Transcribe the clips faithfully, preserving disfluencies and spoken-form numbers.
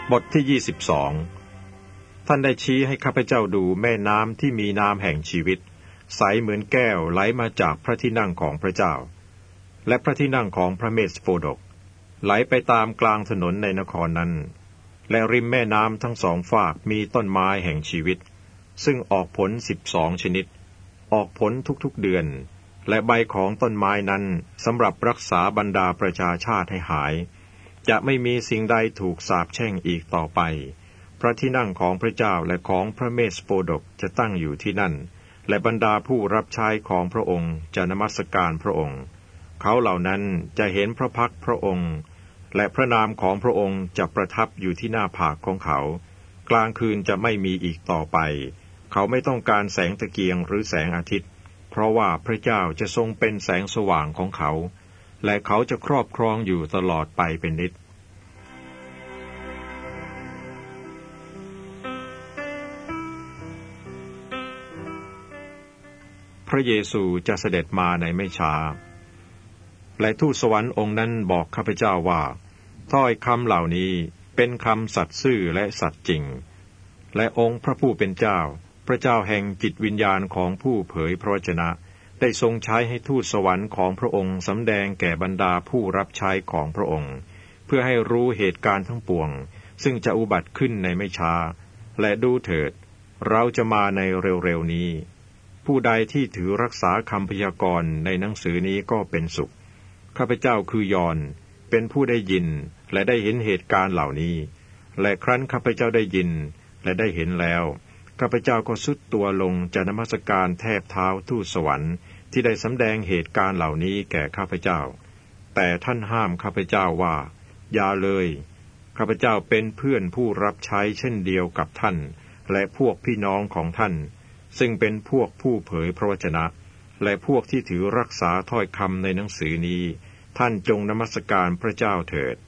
บทที่ยี่สิบสองท่านได้ชี้ให้ข้าพเจ้าดูแม่น้ำที่มีน้ำแห่งชีวิตใสเหมือนแก้วไหลมาจากพระที่นั่งของพระเจ้าและพระที่นั่งของพระเมสโปดกไหลไปตามกลางถนนในนครนั้นและริมแม่น้ำทั้งสองฝากมีต้นไม้แห่งชีวิตซึ่งออกผลสิบสองชนิดออกผลทุกๆเดือนและใบของต้นไม้นั้นสำหรับรักษาบรรดาประชาชาติให้หายจะไม่มีสิ่งใดถูกสาปแช่งอีกต่อไปพระที่นั่งของพระเจ้าและของพระเมสโปดกจะตั้งอยู่ที่นั่นและบรรดาผู้รับใช้ของพระองค์จะนมัสการพระองค์เขาเหล่านั้นจะเห็นพระพักตร์พระองค์และพระนามของพระองค์จะประทับอยู่ที่หน้าผากของเขากลางคืนจะไม่มีอีกต่อไปเขาไม่ต้องการแสงตะเกียงหรือแสงอาทิตย์เพราะว่าพระเจ้าจะทรงเป็นแสงสว่างของเขาและเขาจะครอบครองอยู่ตลอดไปเป็นนิจพระเยซูจะเสด็จมาในไม่ช้าและทูตสวรรค์องค์นั้นบอกข้าพเจ้าว่าถ้อยคำเหล่านี้เป็นคำสัตย์ซื่อและสัตย์จริงและองค์พระผู้เป็นเจ้าพระเจ้าแห่งจิตวิญญาณของผู้เผยพระวจนะได้ทรงใช้ให้ทูตสวรรค์ของพระองค์สำแดงแก่บรรดาผู้รับใช้ของพระองค์เพื่อให้รู้เหตุการณ์ทั้งปวงซึ่งจะอุบัติขึ้นในไม่ช้าและดูเถิดเราจะมาในเร็วๆนี้ผู้ใดที่ถือรักษาคำพยากรณ์ในหนังสือนี้ก็เป็นสุขข้าพเจ้าคือยอห์นเป็นผู้ได้ยินและได้เห็นเหตุการณ์เหล่านี้และครั้นข้าพเจ้าได้ยินและได้เห็นแล้วข้าพเจ้าก็สุดตัวลงจะนมัสการแทบเท้าทูตสวรรค์ที่ได้สำแดงเหตุการณ์เหล่านี้แก่ข้าพเจ้าแต่ท่านห้ามข้าพเจ้าว่าอย่าเลยข้าพเจ้าเป็นเพื่อนผู้รับใช้เช่นเดียวกับท่านและพวกพี่น้องของท่านซึ่งเป็นพวกผู้เผยพระวจนะและพวกที่ถือรักษาถ้อยคำในหนังสือนี้ท่านจงนมัสการพระเจ้าเถิด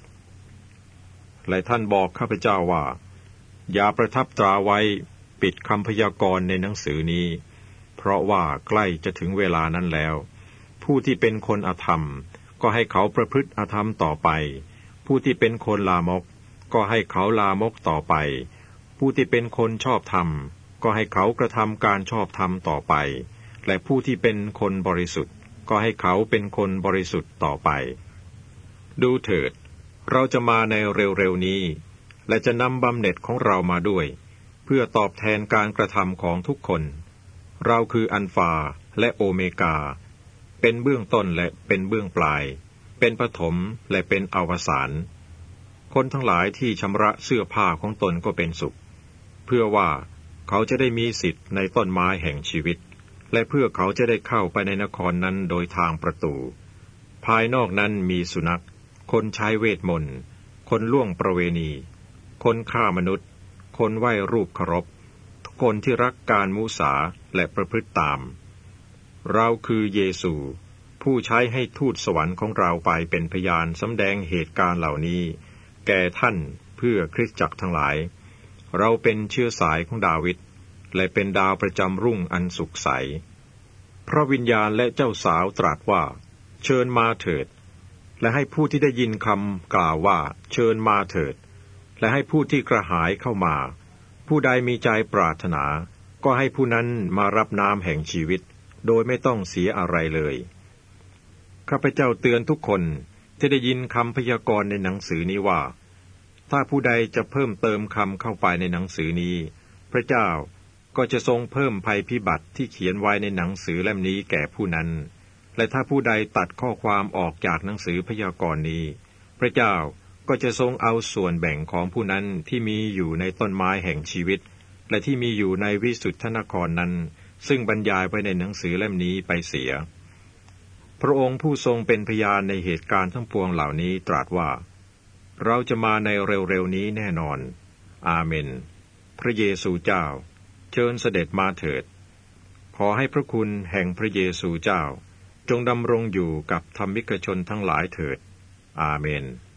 และท่านบอกข้าพเจ้าว่าอย่าประทับตราไว้ปิดคำพยากรณ์ในหนังสือนี้เพราะว่าใกล้จะถึงเวลานั้นแล้วผู้ที่เป็นคนอธรรมก็ให้เขาประพฤติอธรรมต่อไปผู้ที่เป็นคนลามกก็ให้เขาลามกต่อไปผู้ที่เป็นคนชอบธรรมก็ให้เขากระทำการชอบธรรมต่อไปและผู้ที่เป็นคนบริสุทธิ์ก็ให้เขาเป็นคนบริสุทธิ์ต่อไปดูเถิดเราจะมาในเร็วๆนี้และจะนำบำเหน็จของเรามาด้วยเพื่อตอบแทนการกระทำของทุกคนเราคืออัลฟาและโอเมกาเป็นเบื้องต้นและเป็นเบื้องปลายเป็นปฐมและเป็นอวสานคนทั้งหลายที่ชำระเสื้อผ้าของตนก็เป็นสุขเพื่อว่าเขาจะได้มีสิทธิ์ในต้นไม้แห่งชีวิตและเพื่อเขาจะได้เข้าไปในนครนั้นโดยทางประตูภายนอกนั้นมีสุนัขคนใช้เวทมนต์คนล่วงประเวณีคนฆ่ามนุษย์คนไหว้รูปเคารพคนที่รักการมุสาและประพฤติตามเราคือเยซูผู้ใช้ให้ทูตสวรรค์ของเราไปเป็นพยานสำแดงเหตุการณ์เหล่านี้แก่ท่านเพื่อคริสตจักรทั้งหลายเราเป็นเชื้อสายของดาวิดและเป็นดาวประจำรุ่งอันสุขใสพระวิญญาณและเจ้าสาวตรัสว่าเชิญมาเถิดและให้ผู้ที่ได้ยินคำกล่าวว่าเชิญมาเถิดและให้ผู้ที่กระหายเข้ามาผู้ใดมีใจปรารถนาก็ให้ผู้นั้นมารับน้ำแห่งชีวิตโดยไม่ต้องเสียอะไรเลยข้าพเจ้าเตือนทุกคนที่ได้ยินคำพยากรณ์ในหนังสือนี้ว่าถ้าผู้ใดจะเพิ่มเติมคำเข้าไปในหนังสือนี้พระเจ้าก็จะทรงเพิ่มภัยพิบัติที่เขียนไว้ในหนังสือเล่มนี้แก่ผู้นั้นและถ้าผู้ใดตัดข้อความออกจากหนังสือพยากรณ์นี้พระเจ้าก็จะทรงเอาส่วนแบ่งของผู้นั้นที่มีอยู่ในต้นไม้แห่งชีวิตและที่มีอยู่ในวิสุทธนครนั้นซึ่งบรรยายไว้ในหนังสือเล่มนี้ไปเสียพระองค์ผู้ทรงเป็นพยานในเหตุการณ์ทั้งปวงเหล่านี้ตรัสว่าเราจะมาในเร็วๆนี้แน่นอนอาเมนพระเยซูเจ้าเชิญเสด็จมาเถิดขอให้พระคุณแห่งพระเยซูเจ้าจงดำรงอยู่กับธรรมิกชนทั้งหลายเถิดอาเมน